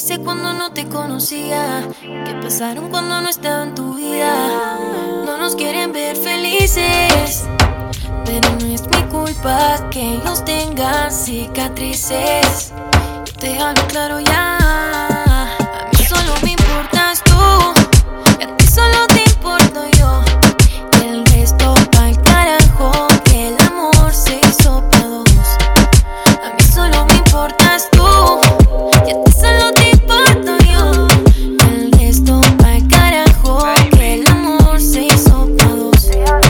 hice cuando no te conocía? ¿Qué pasaron cuando no estaba en tu vida? No nos quieren ver felices, pero no es mi culpa que ellos tengan cicatrices. Yo te hablo claro ya, a mí solo me importas tú, y a ti solo te importo yo. Y el resto pa'l carajo, que el amor se hizo pa' dos. A mí solo me importas tú, y a ti solo te importo yo. Y el resto pa'l carajo, que el amor se hizo pa' dos.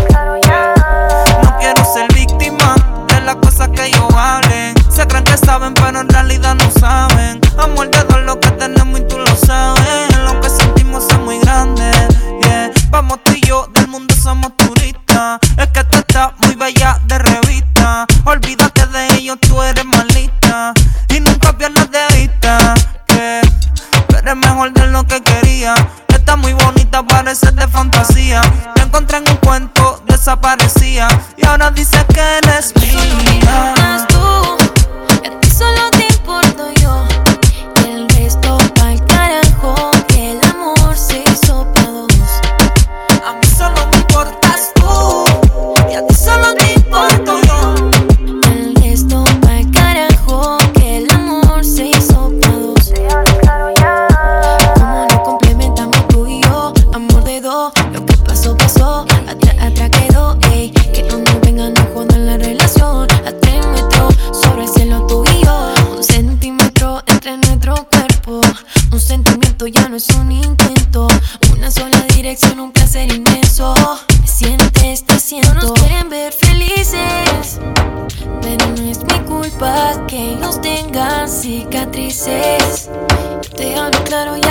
No quiero ser víctima de las cosas que ellos hablen. Se creen que saben, pero en realidad no saben. Amor de dos lo que tenemos y tú lo sabes. Lo que sentimos es muy grande, yeah. Vamos tú y yo, del mundo somos turistas. Es que tú estás muy bella de revista. Olvídate de ellos, tú eres más lista. Y nunca pierdas de vista que tú eres mejor de lo que quería. Estás muy bonita, parece de fantasía. Te encontré en un cuento, desaparecía. Y ahora dices que eres mía. Y a ti solo te importo yo. Y el resto pa'l carajo, que el amor se hizo pa' dos. A mí solo me importas tú, y a ti solo te importo yo. El resto pa'l carajo, que el amor se hizo pa' dos. Como nos complementamos tú y yo, amor de dos. Lo que pasó, pasó, atrás quedó, ey. Que no nos vengan a joder la relación. A 3 metros sobre el cielo tú y yo. 1 centímetro entre nuestro cuerpo. Un sentimiento ya no es un intento. Una sola dirección, un placer inmenso. Me sientes, te siento. No nos quieren ver felices, pero no es mi culpa que ellos tengan cicatrices. Yo te hablo claro ya.